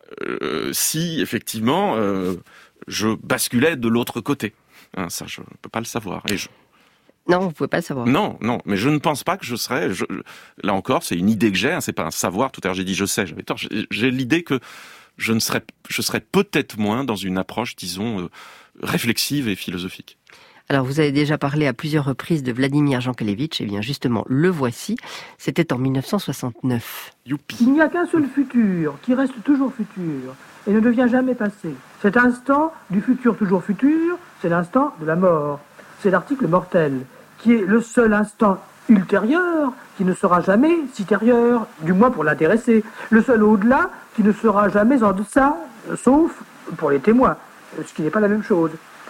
si effectivement je basculais de l'autre côté. Ça je ne peux pas le savoir. Non, vous pouvez pas le savoir. Non, mais je ne pense pas que je serais... Là encore, c'est une idée que j'ai, c'est pas un savoir. Tout à l'heure, j'ai dit je sais, j'avais tort. J'ai l'idée que je serais peut-être moins dans une approche, disons, réflexive et philosophique. Alors, vous avez déjà parlé à plusieurs reprises de Vladimir Jankélévitch. Eh bien, justement, le voici. C'était en 1969. Youpi. Il n'y a qu'un seul futur qui reste toujours futur et ne devient jamais passé. Cet instant du futur toujours futur, c'est l'instant de la mort. C'est l'article mortel, qui est le seul instant ultérieur qui ne sera jamais supérieur, du moins pour l'intéressé. Le seul au-delà qui ne sera jamais en deçà, sauf pour les témoins, ce qui n'est pas la même chose.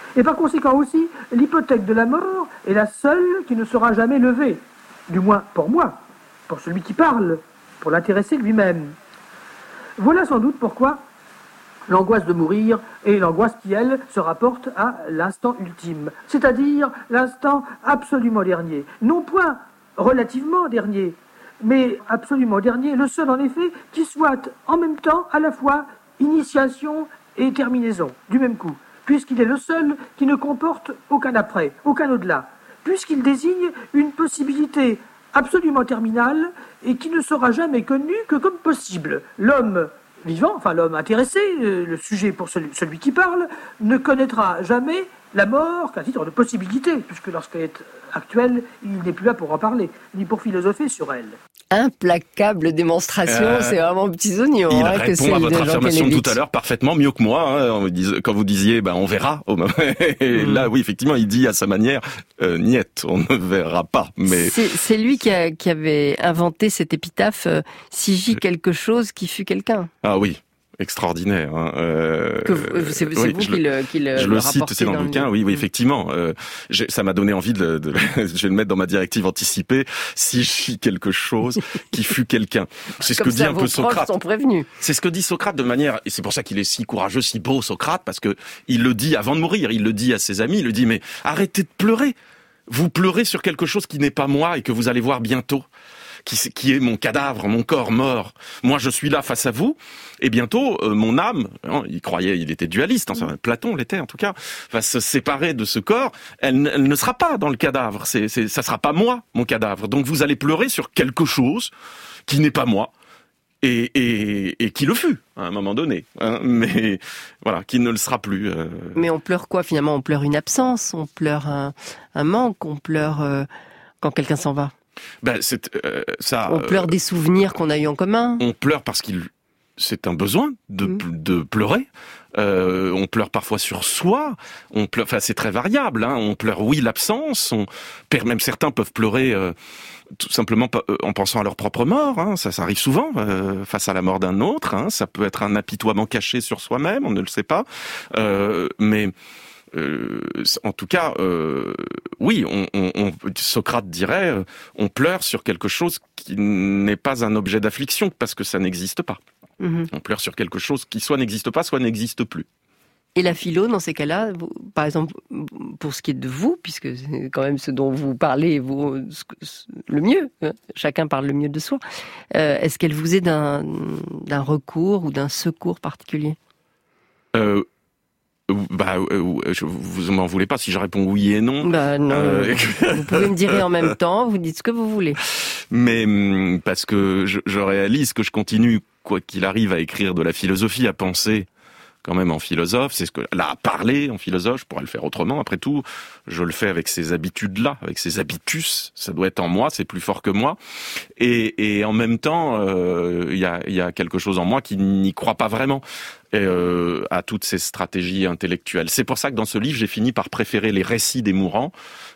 Et par conséquent aussi, l'hypothèque de la mort est la seule qui ne sera jamais levée. Du moins pour moi, pour celui qui parle, pour l'intéressé lui-même. Voilà sans doute pourquoi l'angoisse de mourir est l'angoisse qui, elle, se rapporte à l'instant ultime, c'est-à-dire l'instant absolument dernier. Non point relativement dernier, mais absolument dernier, le seul en effet qui soit en même temps à la fois initiation et terminaison, du même coup, puisqu'il est le seul qui ne comporte aucun après, aucun au-delà, puisqu'il désigne une possibilité absolument terminale et qui ne sera jamais connue que comme possible. L'homme vivant, enfin l'homme intéressé, le sujet pour celui qui parle, ne connaîtra jamais la mort qu'à titre de possibilité, puisque lorsqu'elle est actuelle, il n'est plus là pour en parler, ni pour philosopher sur elle. Implacable démonstration, c'est vraiment petits oignons. Il que répond à votre affirmation de tout à l'heure parfaitement mieux que moi. Quand vous disiez, on verra. Et là, oui, effectivement, il dit à sa manière, niet, on ne verra pas. Mais c'est lui qui avait inventé cette épitaphe, si j'y quelque chose qui fut quelqu'un. Ah oui. Extraordinaire. C'est vous qui le je le cite, c'est dans le bouquin. Oui, effectivement. Ça m'a donné envie de je vais le mettre dans ma directive anticipée. Si je quelque chose qui fut quelqu'un. C'est ce que dit un peu Socrate. Sont prévenus. C'est ce que dit Socrate de manière, et c'est pour ça qu'il est si courageux, si beau Socrate, parce que il le dit avant de mourir. Il le dit à ses amis. Il le dit, mais arrêtez de pleurer. Vous pleurez sur quelque chose qui n'est pas moi et que vous allez voir bientôt. Qui est mon cadavre, mon corps mort. Moi, je suis là face à vous, et bientôt, mon âme, il était dualiste, Platon l'était en tout cas, va se séparer de ce corps, elle ne sera pas dans le cadavre, ça sera pas moi, mon cadavre. Donc vous allez pleurer sur quelque chose qui n'est pas moi, et qui le fut, à un moment donné, mais voilà, qui ne le sera plus. Mais on pleure quoi finalement? On pleure une absence, on pleure un manque, on pleure quand quelqu'un s'en va. On pleure des souvenirs qu'on a eu en commun. On pleure parce c'est un besoin de pleurer. On pleure parfois sur soi. On pleure. Enfin, c'est très variable. On pleure, oui, l'absence. Même certains peuvent pleurer tout simplement en pensant à leur propre mort. Ça arrive souvent face à la mort d'un autre. Ça peut être un apitoiement caché sur soi-même. On ne le sait pas. Mais en tout cas, oui, Socrate dirait, on pleure sur quelque chose qui n'est pas un objet d'affliction, parce que ça n'existe pas. On pleure sur quelque chose qui soit n'existe pas, soit n'existe plus. Et la philo, dans ces cas-là, par exemple, pour ce qui est de vous, puisque c'est quand même ce dont vous parlez, vous, le mieux, chacun parle le mieux de soi, est-ce qu'elle vous est d'un recours ou d'un secours particulier? Vous m'en voulez pas si je réponds oui et non. Non. Vous pouvez me dire en même temps, vous dites ce que vous voulez. Mais parce que je réalise que je continue, quoi qu'il arrive, à écrire de la philosophie, à penser quand même en philosophe. C'est ce que là, à parler en philosophe, je pourrais le faire autrement. Après tout, je le fais avec ces habitudes-là, avec ces habitus. Ça doit être en moi, c'est plus fort que moi. Et en même temps, il y a quelque chose en moi qui n'y croit pas vraiment à toutes ces stratégies intellectuelles. C'est pour ça que dans ce livre, j'ai fini par préférer les récits des mourants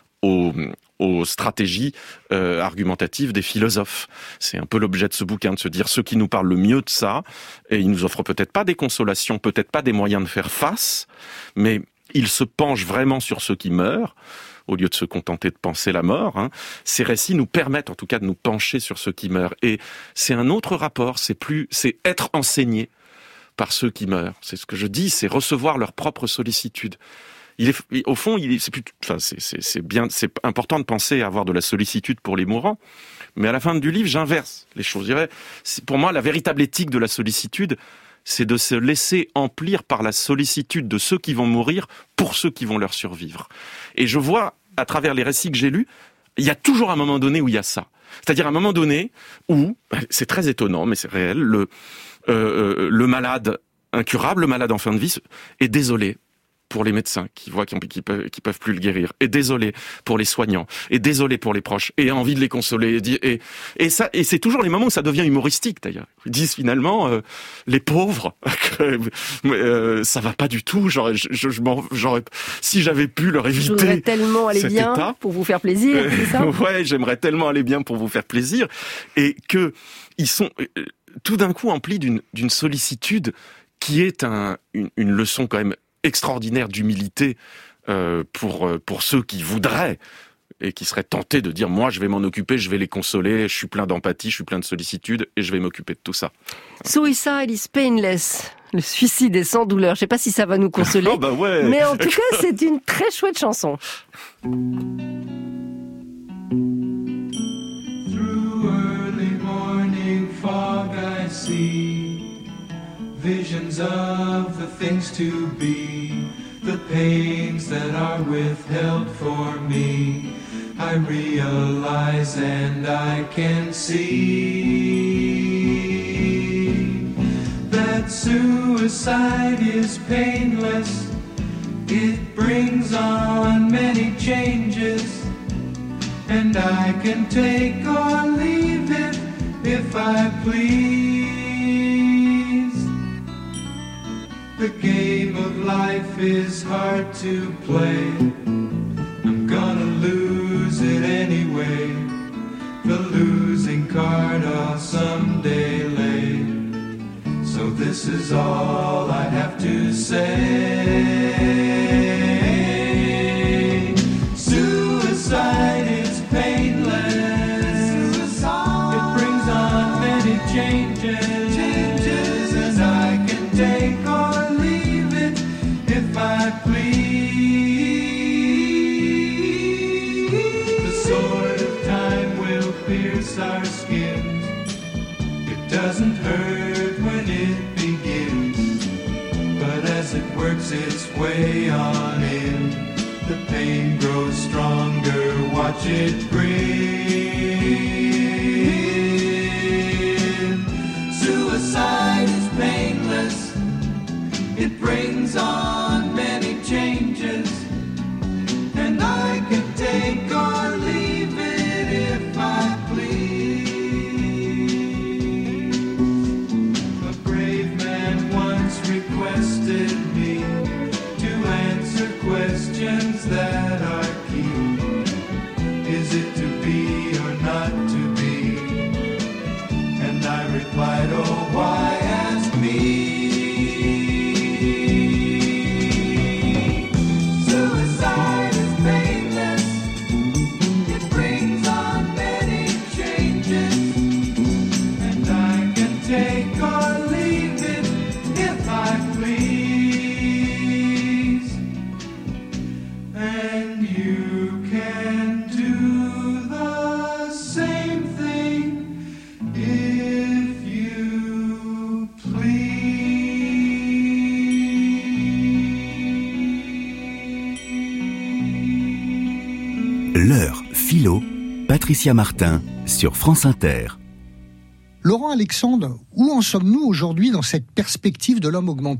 aux stratégies argumentatives des philosophes. C'est un peu l'objet de ce bouquin, de se dire ceux qui nous parlent le mieux de ça, et ils nous offrent peut-être pas des consolations, peut-être pas des moyens de faire face, mais ils se penchent vraiment sur ceux qui meurent, au lieu de se contenter de penser la mort. Ces récits nous permettent en tout cas de nous pencher sur ceux qui meurent. Et c'est un autre rapport, c'est être enseigné par ceux qui meurent. C'est ce que je dis, c'est recevoir leur propre sollicitude. Au fond, c'est important de penser à avoir de la sollicitude pour les mourants, mais à la fin du livre, j'inverse les choses. Je dirais, pour moi, la véritable éthique de la sollicitude, c'est de se laisser emplir par la sollicitude de ceux qui vont mourir pour ceux qui vont leur survivre. Et je vois, à travers les récits que j'ai lus, il y a toujours un moment donné où il y a ça. C'est-à-dire un moment donné où, c'est très étonnant, mais c'est réel, le malade incurable, le malade en fin de vie, est désolé pour les médecins qui voient qu'ils peuvent plus le guérir, et désolé pour les soignants, et désolé pour les proches, et a envie de les consoler, et c'est toujours les moments où ça devient humoristique d'ailleurs. Ils disent finalement, les pauvres, ça va pas du tout, si j'avais pu leur éviter. J'aimerais tellement aller bien état, pour vous faire plaisir, c'est ça? Ouais, j'aimerais tellement aller bien pour vous faire plaisir, et que ils sont tout d'un coup emplis d'une sollicitude qui est une leçon quand même extraordinaire d'humilité pour ceux qui voudraient et qui seraient tentés de dire « moi, je vais m'en occuper, je vais les consoler, je suis plein d'empathie, je suis plein de sollicitude et je vais m'occuper de tout ça ». Suicide is painless. Le suicide est sans douleur. Je sais pas si ça va nous consoler, oh bah ouais. Mais en tout cas, c'est une très chouette chanson. Through early morning fog I see visions of the things to be, the pains that are withheld for me. I realize and I can see that suicide is painless. It brings on many changes, and I can take or leave it if I please. The game of life is hard to play. I'm gonna lose it anyway. The losing card I'll someday lay. So this is all I have to say. Suicide is painless. It brings on many changes, and I can take or leave it if I please. The sword of time will pierce our skins. It doesn't hurt when it begins, but as it works its way on in, the pain grows stronger, watch it grin. Suicide is painless. It brings on many changes, and I can take or leave it if I please. A brave man once requested me to answer questions that are key. Is it to be or not to be? And I replied, oh, why ask me? Suicide is painless. It brings on many changes, and I can take or leave it if I please. And you can do the same thing if you please. L'heure philo, Patricia Martin sur France Inter. Laurent Alexandre, où en sommes-nous aujourd'hui dans cette perspective de l'homme augmenté ?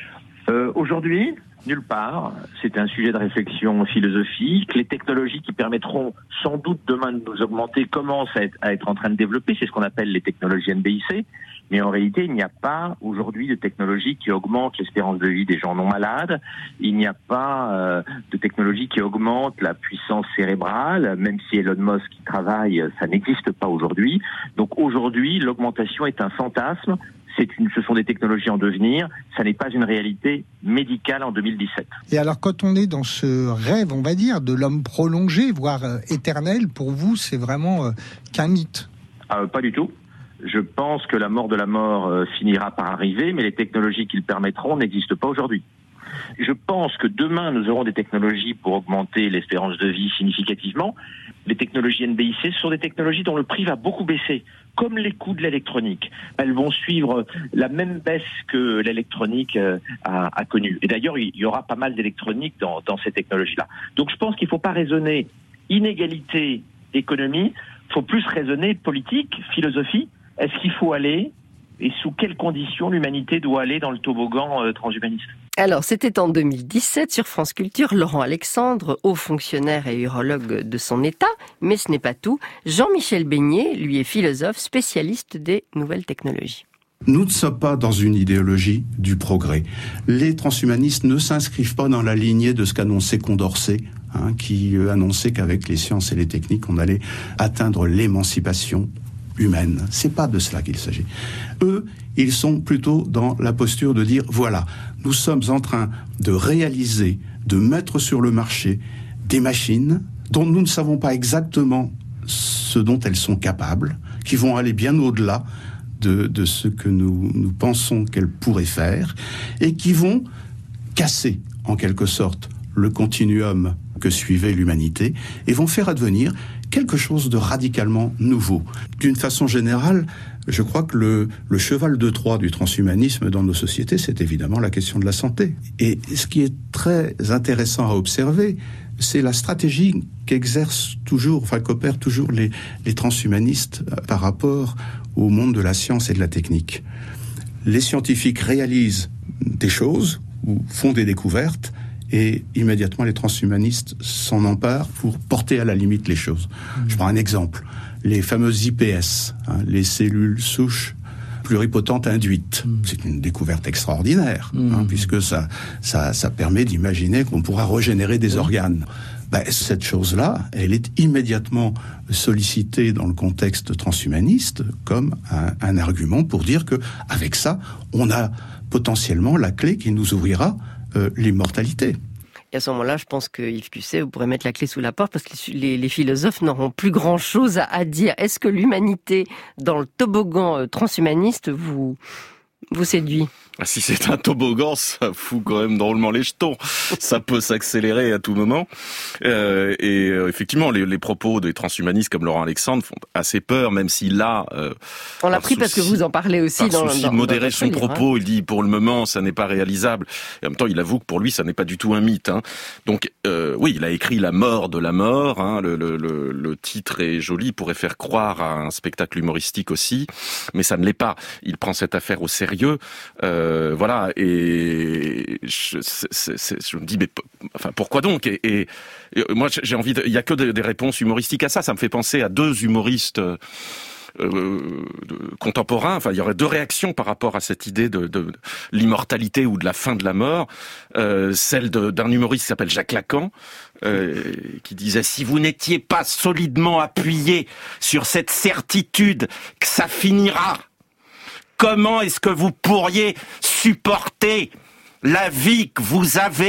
Aujourd'hui, nulle part. C'est un sujet de réflexion philosophique. Les technologies qui permettront sans doute demain de nous augmenter commencent à être en train de développer. C'est ce qu'on appelle les technologies NBIC. Mais en réalité, il n'y a pas aujourd'hui de technologie qui augmente l'espérance de vie des gens non malades. Il n'y a pas de technologie qui augmente la puissance cérébrale, même si Elon Musk y travaille, ça n'existe pas aujourd'hui. Donc aujourd'hui, l'augmentation est un fantasme. Ce sont des technologies en devenir, ça n'est pas une réalité médicale en 2017. Et alors quand on est dans ce rêve, on va dire, de l'homme prolongé, voire éternel, pour vous, c'est vraiment qu'un mythe ? Pas du tout. Je pense que la mort de la mort finira par arriver, mais les technologies qui le permettront n'existent pas aujourd'hui. Je pense que demain, nous aurons des technologies pour augmenter l'espérance de vie significativement. Les technologies NBIC, ce sont des technologies dont le prix va beaucoup baisser, comme les coûts de l'électronique. Elles vont suivre la même baisse que l'électronique a connue. Et d'ailleurs, il y aura pas mal d'électronique dans ces technologies-là. Donc je pense qu'il ne faut pas raisonner inégalité, économie, il faut plus raisonner politique, philosophie. Est-ce qu'il faut aller et sous quelles conditions l'humanité doit aller dans le toboggan transhumaniste ? Alors, c'était en 2017 sur France Culture, Laurent Alexandre, haut fonctionnaire et urologue de son État, mais ce n'est pas tout. Jean-Michel Beignet, lui, est philosophe, spécialiste des nouvelles technologies. Nous ne sommes pas dans une idéologie du progrès. Les transhumanistes ne s'inscrivent pas dans la lignée de ce qu'annonçait Condorcet, qui annonçait qu'avec les sciences et les techniques, on allait atteindre l'émancipation humaine. C'est pas de cela qu'il s'agit. Eux, ils sont plutôt dans la posture de dire, voilà, nous sommes en train de réaliser de mettre sur le marché des machines dont nous ne savons pas exactement ce dont elles sont capables, qui vont aller bien au-delà de ce que nous pensons qu'elles pourraient faire, et qui vont casser, en quelque sorte, le continuum que suivait l'humanité, et vont faire advenir quelque chose de radicalement nouveau. D'une façon générale, je crois que le cheval de Troie du transhumanisme dans nos sociétés, c'est évidemment la question de la santé. Et ce qui est très intéressant à observer, c'est la stratégie qu'opèrent toujours les transhumanistes par rapport au monde de la science et de la technique. Les scientifiques réalisent des choses ou font des découvertes, et immédiatement les transhumanistes s'en emparent pour porter à la limite les choses. Je prends un exemple, les fameuses IPS, les cellules souches pluripotentes induites. C'est une découverte extraordinaire, puisque ça permet d'imaginer qu'on pourra régénérer des organes. Cette chose-là, elle est immédiatement sollicitée dans le contexte transhumaniste comme un argument pour dire que avec ça, on a potentiellement la clé qui nous ouvrira l'immortalité. Et à ce moment-là, je pense que Yves Cusset, vous pourrez mettre la clé sous la porte parce que les philosophes n'auront plus grand-chose à dire. Est-ce que l'humanité, dans le toboggan transhumaniste, vous séduit ? Si c'est un toboggan, ça fout quand même drôlement les jetons. Ça peut s'accélérer à tout moment. Et effectivement, les propos des transhumanistes comme Laurent Alexandre font assez peur, même si là... on l'a pris parce que vous en parlez aussi dans... Par souci de modérer son propos, il dit pour le moment, ça n'est pas réalisable. Et en même temps, il avoue que pour lui, ça n'est pas du tout un mythe. Donc, oui, il a écrit La mort de la mort. Le titre est joli, il pourrait faire croire à un spectacle humoristique aussi, mais ça ne l'est pas. Il prend cette affaire au sérieux. Voilà, et je me dis, mais pourquoi donc ? Et moi, j'ai envie il y a que des réponses humoristiques à ça. Ça me fait penser à deux humoristes contemporains. Enfin, il y aurait deux réactions par rapport à cette idée de l'immortalité ou de la fin de la mort. Celle d'un humoriste qui s'appelle Jacques Lacan, qui disait: si vous n'étiez pas solidement appuyé sur cette certitude que ça finira, comment est-ce que vous pourriez supporter la vie que vous avez ?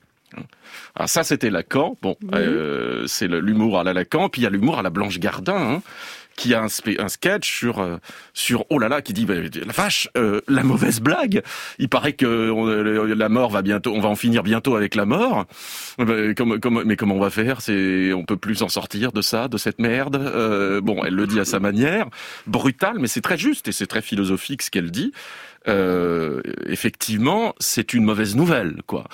Alors ça, c'était Lacan. Bon, c'est l'humour à la Lacan. Puis il y a l'humour à la Blanche Gardin, qui a un sketch sur oh là là, qui dit la vache, la mauvaise blague. Il paraît que la mort va bientôt, on va en finir bientôt avec la mort. Mais comment on va faire ? On peut plus en sortir de ça, de cette merde. Bon, elle le dit à sa manière, brutale, mais c'est très juste et c'est très philosophique ce qu'elle dit. Effectivement, c'est une mauvaise nouvelle,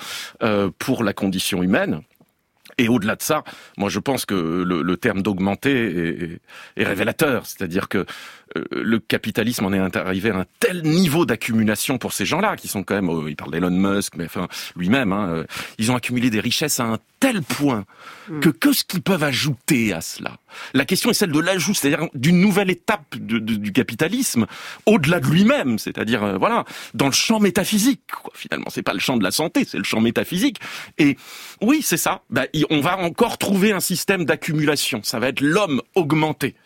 pour la condition humaine. Et au-delà de ça, moi je pense que le terme d'augmenter est révélateur. C'est-à-dire que le capitalisme en est arrivé à un tel niveau d'accumulation pour ces gens-là, qui sont quand même, il parle d'Elon Musk, mais enfin lui-même, ils ont accumulé des richesses à un tel point que ce qu'ils peuvent ajouter à cela. La question est celle de l'ajout, c'est-à-dire d'une nouvelle étape du capitalisme, au-delà de lui-même, c'est-à-dire dans le champ métaphysique. Finalement, c'est pas le champ de la santé, c'est le champ métaphysique. Et oui, c'est ça. On va encore trouver un système d'accumulation. Ça va être l'homme augmenté.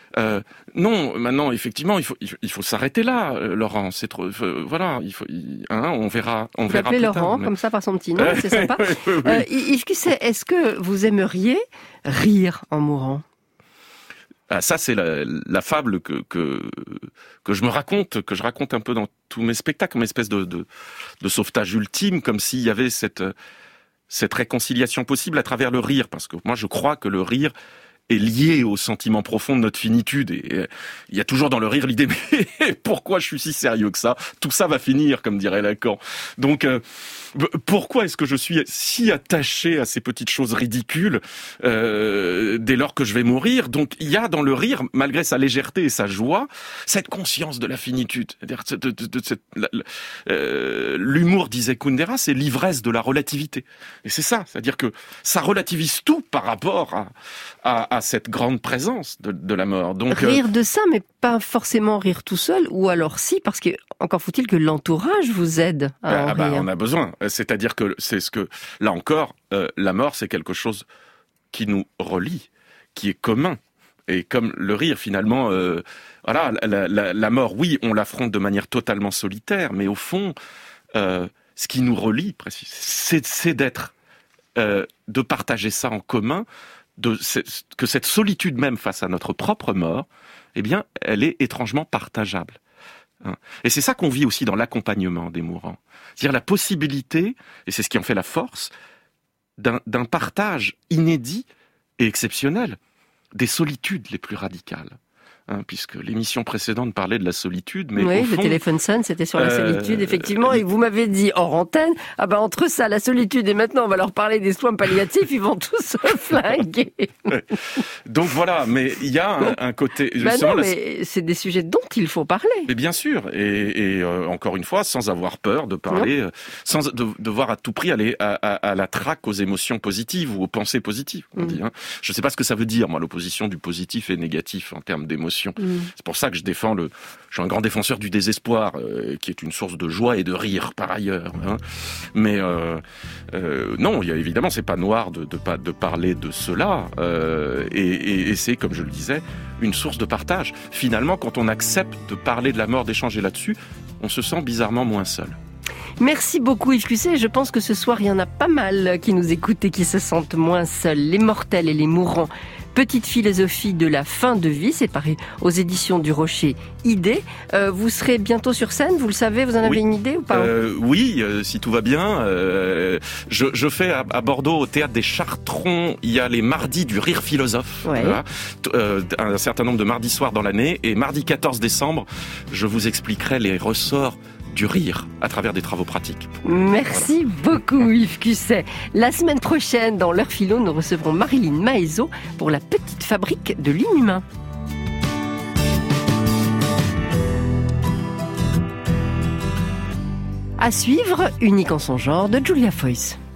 Non, maintenant, effectivement, il faut s'arrêter là, Laurent. C'est trop. Voilà, on verra. On verra plus Laurent, tard, comme ça, par son petit nom, c'est sympa. Oui. Yves Cusset, est-ce que vous aimeriez rire en mourant ? Ça, c'est la fable que je me raconte, que je raconte un peu dans tous mes spectacles, comme une espèce de sauvetage ultime, comme s'il y avait cette réconciliation possible à travers le rire, parce que moi, je crois que le rire est lié au sentiment profond de notre finitude. Et il y a toujours dans le rire l'idée, mais pourquoi je suis si sérieux que ça ? Tout ça va finir, comme dirait Lacan. Donc, pourquoi est-ce que je suis si attaché à ces petites choses ridicules dès lors que je vais mourir ? Donc, il y a dans le rire, malgré sa légèreté et sa joie, cette conscience de la finitude. C'est-à-dire, l'humour, disait Kundera, c'est l'ivresse de la relativité. Et c'est ça, c'est-à-dire que ça relativise tout par rapport à cette grande présence de la mort. Donc, rire de ça, mais pas forcément rire tout seul, ou alors si, parce que encore faut-il que l'entourage vous aide à en rire. On a besoin. C'est-à-dire que c'est là encore, la mort, c'est quelque chose qui nous relie, qui est commun. Et comme le rire, finalement, la mort, oui, on l'affronte de manière totalement solitaire, mais au fond, ce qui nous relie, c'est d'être, de partager ça en commun, que cette solitude même face à notre propre mort, eh bien, elle est étrangement partageable. Et c'est ça qu'on vit aussi dans l'accompagnement des mourants. C'est-à-dire la possibilité, et c'est ce qui en fait la force, d'un partage inédit et exceptionnel des solitudes les plus radicales. Puisque l'émission précédente parlait de la solitude, mais oui, au fond, le téléphone sonne, c'était sur la solitude, effectivement, et vous m'avez dit hors antenne, entre ça, la solitude, et maintenant on va leur parler des soins palliatifs, ils vont tous se flinguer. Donc voilà, mais il y a un côté... Non, mais c'est des sujets dont il faut parler. Mais bien sûr, et encore une fois, sans avoir peur de parler, sans devoir à tout prix aller à la traque aux émotions positives ou aux pensées positives, on dit. Je ne sais pas ce que ça veut dire, moi, l'opposition du positif et négatif en termes d'émotions. C'est pour ça que je suis un grand défenseur du désespoir, qui est une source de joie et de rire par ailleurs. Mais non, évidemment, c'est pas noir de parler de cela, et c'est, comme je le disais, une source de partage. Finalement, quand on accepte de parler de la mort, d'échanger là-dessus, on se sent bizarrement moins seul. Merci beaucoup Yves Cusset. Je pense que ce soir, il y en a pas mal qui nous écoutent et qui se sentent moins seuls. Les mortels et les mourants. Petite philosophie de la fin de vie, c'est paru aux éditions du Rocher Idée. Vous serez bientôt sur scène, vous le savez, vous en avez une idée ou pas? Oui, si tout va bien. Je fais à Bordeaux, au Théâtre des Chartrons, il y a les mardis du rire philosophe. Ouais. Voilà, un certain nombre de mardis soirs dans l'année. Et mardi 14 décembre, je vous expliquerai les ressorts du rire à travers des travaux pratiques. Merci beaucoup Yves Cusset. La semaine prochaine, dans l'heure philo, nous recevrons Marilyn Maezo pour la petite fabrique de l'inhumain. À suivre, unique en son genre, de Julia Foyce.